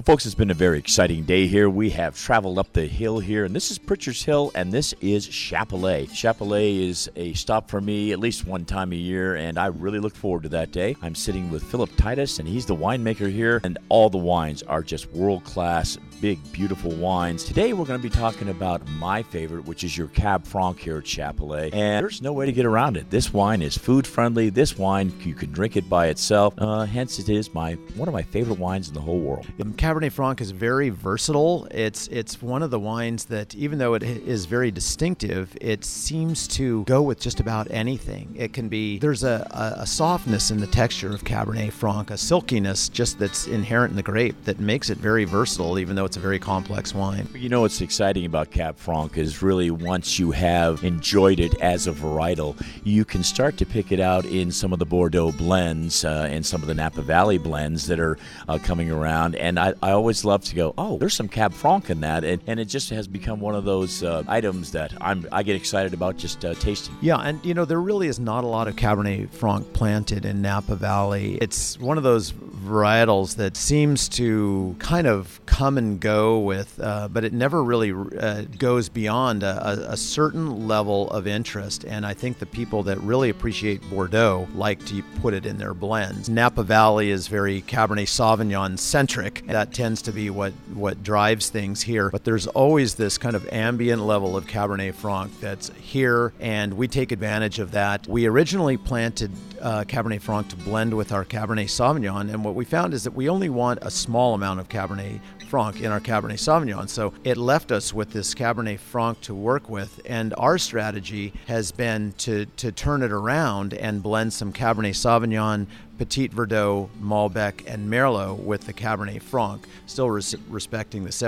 folks, it's been a very exciting day here. We have traveled up the hill here, and this is Pritchard's Hill, and this is Chapelet. Chapelet is a stop for me at least one time a year, and I really look forward to that day. I'm sitting with Philip Titus, and he's the winemaker here, and all the wines are just world-class, big, beautiful wines. Today, we're going to be talking about my favorite, which is your Cab Franc here at Chapelet, and there's no way to get around it. This wine is food-friendly. This wine, you can drink it by itself, hence it is one of my favorite wines in the whole world. Cabernet Franc is very versatile. It's one of the wines that, even though it is very distinctive, it seems to go with just about anything. It can be, there's a softness in the texture of Cabernet Franc, a silkiness just that's inherent in the grape that makes it very versatile, even though it's a very complex wine. You know what's exciting about Cab Franc is really once you have enjoyed it as a varietal, you can start to pick it out in some of the Bordeaux blends and some of the Napa Valley blends that are coming around. And I always love to go, oh, there's some Cab Franc in that. And it just has become one of those items that I get excited about just tasting. Yeah, and there really is not a lot of Cabernet Franc planted in Napa Valley. It's one of those varietals that seems to kind of come and go with, but it never really goes beyond a certain level of interest. And I think the people that really appreciate Bordeaux like to put it in their blends. Napa Valley is very Cabernet Sauvignon centric. That tends to be what drives things here. But there's always this kind of ambient level of Cabernet Franc that's here, and we take advantage of that. We originally planted Cabernet Franc to blend with our Cabernet Sauvignon, and what we found is that we only want a small amount of Cabernet Franc in our Cabernet Sauvignon. So it left us with this Cabernet Franc to work with, and our strategy has been to turn it around and blend some Cabernet Sauvignon, Petit Verdot, Malbec, and Merlot with the Cabernet Franc, still respecting the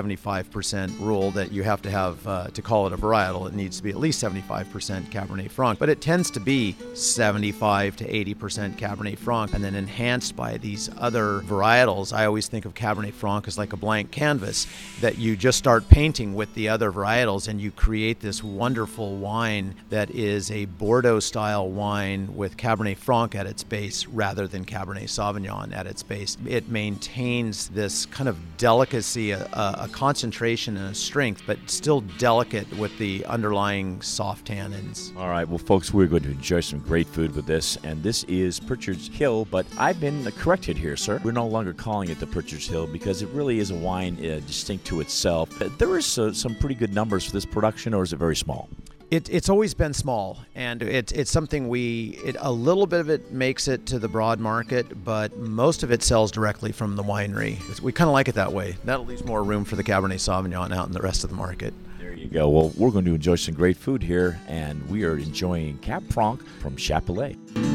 75% rule that you have to have to call it a varietal. It needs to be at least 75% Cabernet Franc, but it tends to be 75 to 80% Cabernet Franc, and then enhanced by these other varietals. I always think of Cabernet Franc as like a blank canvas that you just start painting with the other varietals, and you create this wonderful wine that is a Bordeaux-style wine with Cabernet Franc at its base rather than Cabernet Sauvignon at its base. It maintains this kind of delicacy, a concentration and a strength, but still delicate with the underlying soft tannins. All right, well, folks, we're going to enjoy some great food with this, and this is Pritchard's Hill, but I've been corrected here, sir. We're no longer calling it the Pritchard's Hill because it really is a wine distinct to itself. There is some pretty good numbers for this production, or is it very small? It's always been small, and it's something a little bit of it makes it to the broad market, but most of it sells directly from the winery. We kind of like it that way. That leaves more room for the Cabernet Sauvignon out in the rest of the market. There you go. Well, we're going to enjoy some great food here, and we are enjoying Cab Franc from Chapelet.